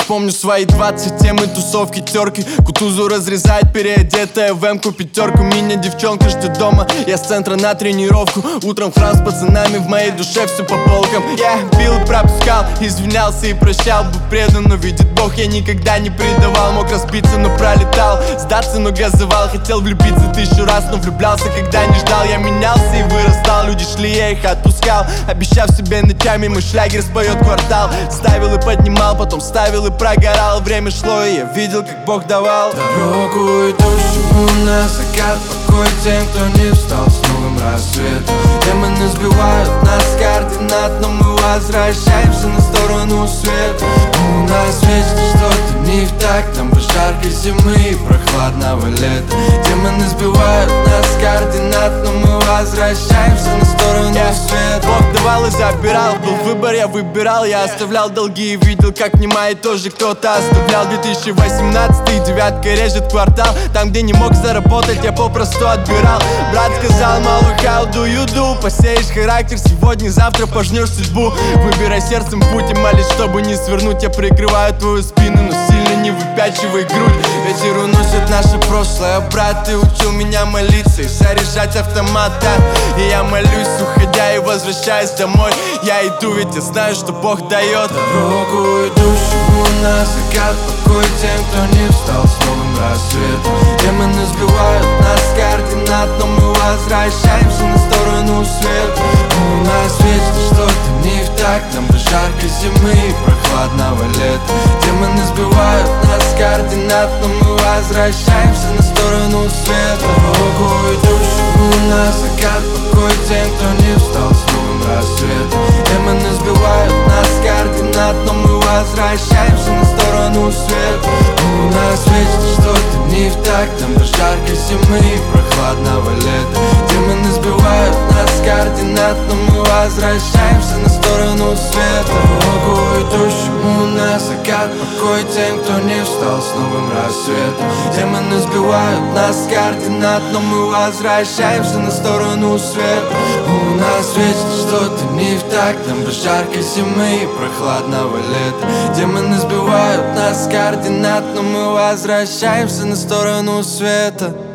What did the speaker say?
помню свои 20, темы, тусовки, терки. Кутузу разрезает переодетая в М-ку пятерку. Меня девчонка ждет дома, я с центра на тренировку. Утром в храм с пацанами, в моей душе все по полкам. Я бил и пропускал, извинялся и прощал. Был предан, но видит Бог, я никогда не предавал. Мог разбиться, но пролетал, сдаться, но газовал. Хотел влюбиться 1000 раз, но влюблялся, когда не ждал. Я менялся и вырастал, люди шли, я их отпускал, обещав себе ночами мой шлягер споет квартал. Ставил и поднимал, потом ставил и прогорал. Время шло, и я видел, как Бог давал дорогу идущему на закат, покой тем, кто не встал с новым рассветом. Демоны сбивают нас с координат, но мы возвращаемся на сторону света. У нас вечно что-то не в такт, нам бы жаркой зимы и прохладного лета. Демоны сбивают нас с координат, но мы возвращаемся на сторону света. Бог давал и забирал, был выбор, я выбирал. Я оставлял долги и видел, как немая тоже кто-то оставлял. 2018, девятка режет квартал. Там, где не мог заработать, я попросту отбирал. Брат сказал, малый, how do you do? Посеешь характер сегодня, завтра пожнешь судьбу. Выбирай сердцем путь и молись, чтобы не свернуть. Я прикрываю твою спину, но сильно не выпячивай грудь. Ветер уносит наше прошлое, брат, ты учил меня молиться и заряжать автомат, да. И я молюсь, уходя и возвращаясь домой. Я иду, ведь я знаю, что Бог дает дорогу идущему на закат, покой тем, кто не встал с новым рассветом. Демоны сбивают нас с координат, но мы возвращаемся на сторону света. У нас вечно что-то не в такт, нам бы жаркой зимы и прохладного лета. Демоны сбивают нас с координат, но мы возвращаемся на сторону света. Дорогу идущему на закат, покой тем, кто не встал с новым рассветом. Демоны сбивают нас с координат, но мы возвращаемся на сторону света. У нас вечно что-то не в такт, нам бы жаркой зимы и прохладного лета. Демоны сбивают нас с координат, но мы возвращаемся на сторону света. Дорогу идущему на закат, покой тем, кто не встал с новым рассветом. Демоны сбивают нас с координат, но мы возвращаемся на сторону света. У нас вечно что-то не в такт, нам бы жаркой зимы и прохладного лета. Демоны сбивают нас с координат, но мы возвращаемся на сторону света.